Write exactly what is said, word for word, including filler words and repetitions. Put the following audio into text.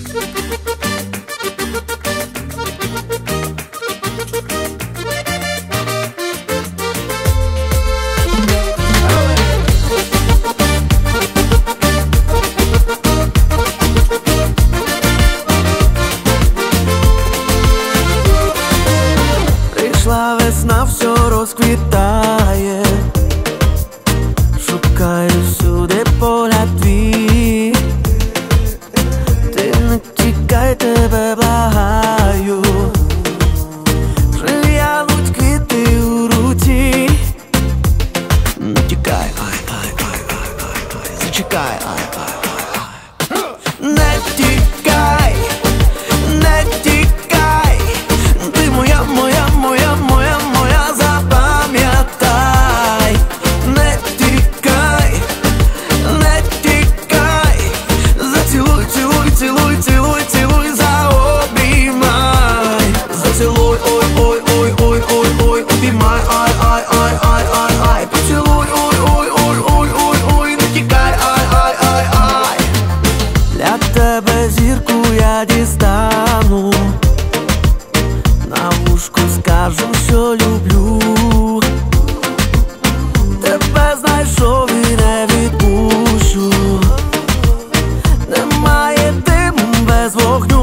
Прийшла весна, все розквітає, шукаю всюди погляд твій. Ти не тікай, тебе благаю, вже в'януть квіти у руці. Не тікай, ай, ай, ай, ай, ай, ай, зачекай, ай, ай, ай, ай. Не тікай, не тікай, ти моя, моя, моя, моя, моя, запам'ятай. Не тікай, не тікай, зацілуй, цілуй, цілуй, цілуй, цілуй, заобіймай. Зацілуй, ой, ой, ой, ой, ой, ой, обіймай, ай, ай, ай, ай, ай, ай. Поцілуй, ой, ой, ой, ой, ой, ой, не тікай, ай, ай, ай, ай. Для тебе зірку я дістану, на вушку скажу, що люблю. Тебе знайшов і не відпущу, немає диму без вогню.